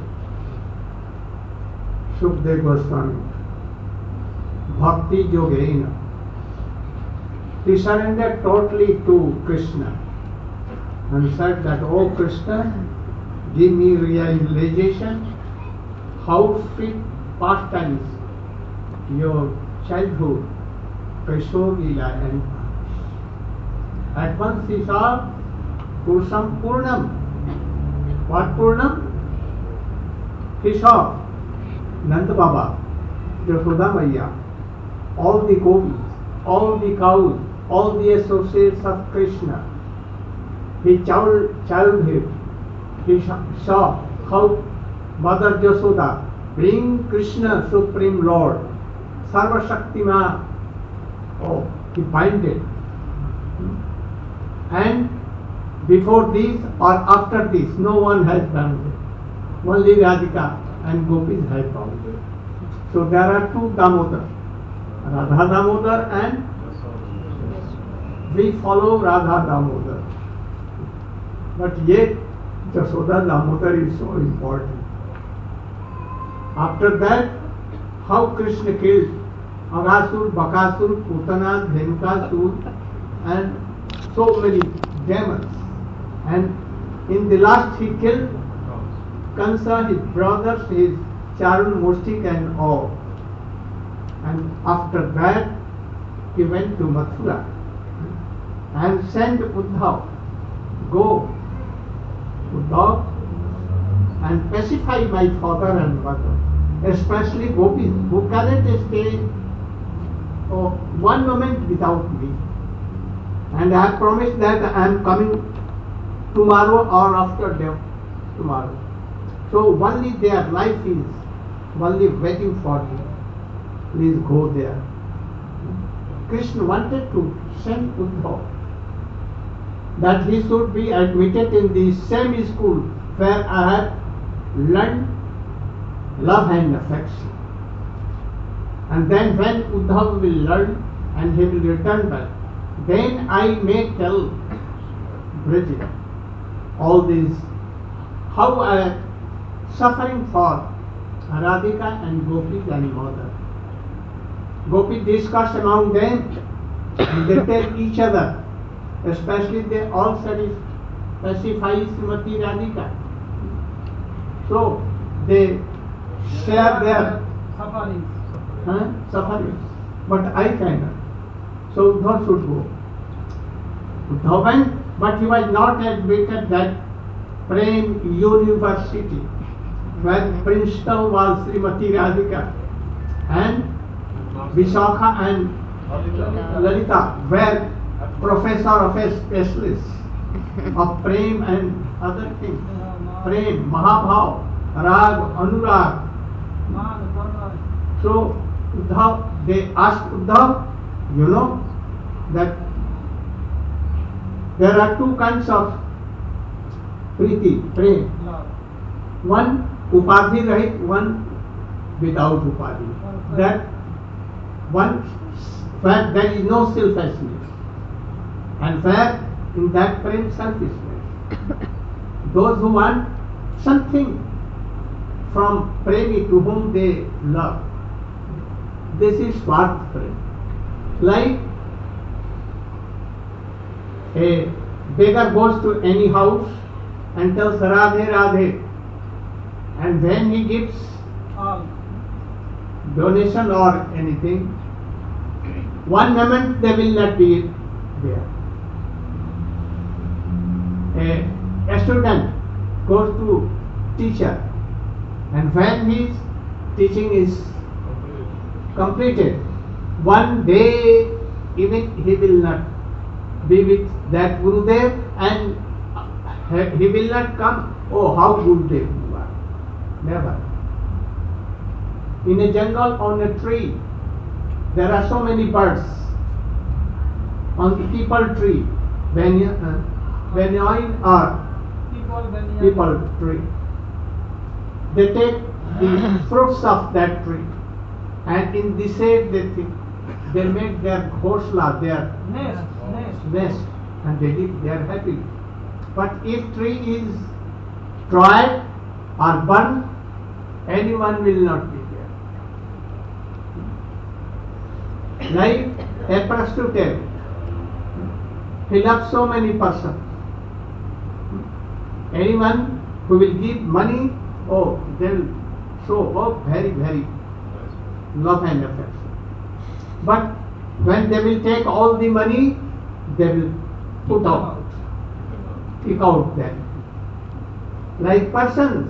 Shukdev Goswami, Bhakti Yogena, he surrendered totally to Krishna and said that, "Oh Krishna, give me realization how sweet pastimes your childhood, Kishore Leela and at once he saw Purusham Purnam. What Purnam? He saw Nanda Baba, Yashoda Maiya, all the gopis, all the cows, all the associates of Krishna. He childhood, he saw how Mother Yashoda bring Krishna, Supreme Lord, Sarva Shaktiman. Oh, he find it. And before this or after this, no one has done it. Only Radhika and Gopis have found it. So there are two Damodar, Radha Damodar and we follow Radha Damodar. But yet Yashoda Damodar is so important. After that, how Krishna killed Aghasur, Bakasur, Putana, Dhenukasur and so many demons. And in the last he killed Kansa, his brothers, his Charun Mustik and all. And after that, he went to Mathura and sent Uddhav, go, Uddhav, and pacify my father and mother, especially gopis, who cannot stay oh, one moment without me. And I have promised that I am coming tomorrow or after day tomorrow. So only their life is only waiting for me. Please go there. Krishna wanted to send Uddhav that he should be admitted in the same school where I had learned love and affection. And then when Uddhav will learn and he will return back, then I may tell Bridget all this, how I am suffering for Radhika and Gopi and mother. Gopi discuss among them and they tell each other, especially they all pacify Srimati Radhika. So they share their Suffering. huh, sufferings, but I cannot. So Uddhav should go. Uddhav went, but he was not admitted that Prem University, where principal was Srimati Radhika and Vishakha and Lalita were professor of a specialist of Prem and other things. Prem, Mahabhav, Rag, Anurag. Man, Karna. So Uddhav, they asked Uddhav, you know, that there are two kinds of Priti, Prem. Love. One Upadhi Rahit, one without Upadhi. That one where there is no selfishness, and where in that Prem selfishness. Those who want something from Premi to whom they love, this is Swarth Prem. Like a beggar goes to any house and tells Radhe Radhe, and when he gives All. donation or anything, one moment they will not be there. A, a student goes to teacher, and when his teaching is completed, one day even he will not be with that Gurudev, and he will not come, oh how Gurudev you are. Never. In a jungle, on a tree, there are so many birds. On the peepal tree, banyan, uh, banyan or People, when you peepal tree, they take the fruits of that tree, and in the shade they think, they make their ghosla, their Nest, nest. nest, and they live, they are happy. But if tree is destroyed or burned, anyone will not be there. Like a prostitute, he loves so many persons. Anyone who will give money, oh, they will show, oh, very, very love and affection. But when they will take all the money, they will put out, kick out them. Like persons,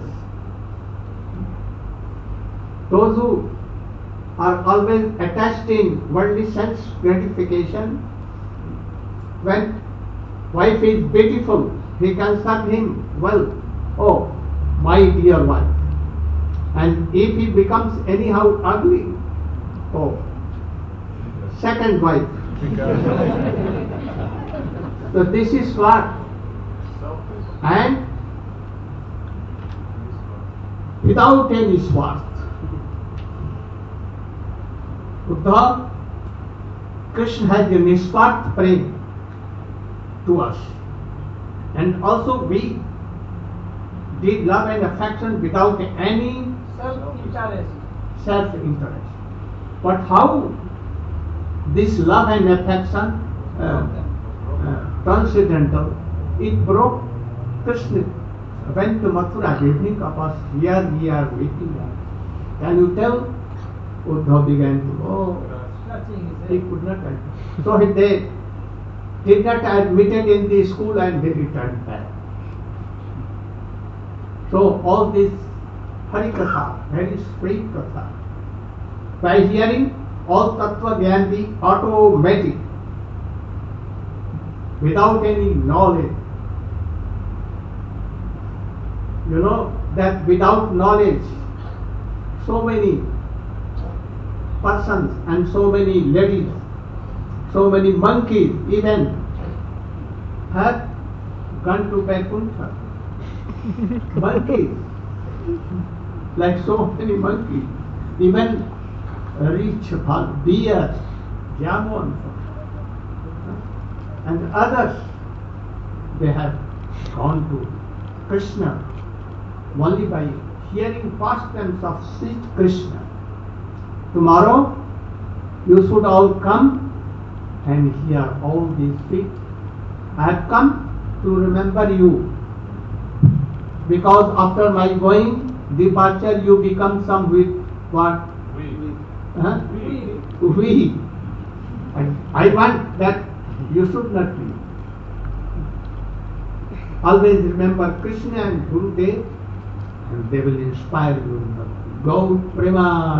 those who are always attached in worldly sense gratification, when wife is beautiful, he can serve him well. Oh, my dear wife. And if he becomes anyhow ugly, oh, second wife. So this is what. And without any swarth. Uddhav, Krishna has a niswart prem to us. And also we did love and affection without any Self-interest. self-interest. But how this love and affection uh, uh, transcendental, it broke Krishna went to Mathura, evening of us, here we are waiting. Can you tell? Uddhav began to, oh, Touching his he head. could not admit. So he, they did not admitted in the school and they returned back. So all this Hari Katha, very sweet Katha, by hearing all Tattva Gyan be automatic, without any knowledge. You know that without knowledge, so many persons and so many ladies, so many monkeys even have gone to Vaikuntha. Monkeys, like so many monkeys, even reach deer, jamon, and others, they have gone to Krishna only by hearing pastimes of sweet Krishna. Tomorrow you should all come and hear all these things. I have come to remember you, because after my going departure you become some with what? Huh? We. And I want that you should not be. Always remember Krishna and Gurudev, and they will inspire you. Go Prema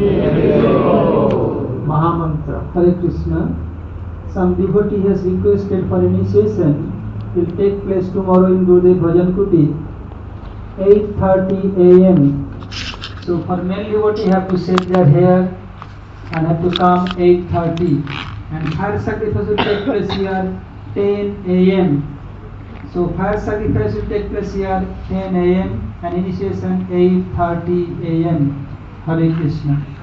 Mahamantra. Hare Krishna. Some devotee has requested for initiation. Will take place tomorrow in Gurudev Bhajan Kuti, eight thirty a m So for male devotee have to set their hair and have to come eight thirty. And fire sacrifice will take place here ten a m So fire sacrifice will take place here ten a m and initiation eight thirty a m Hare Krishna.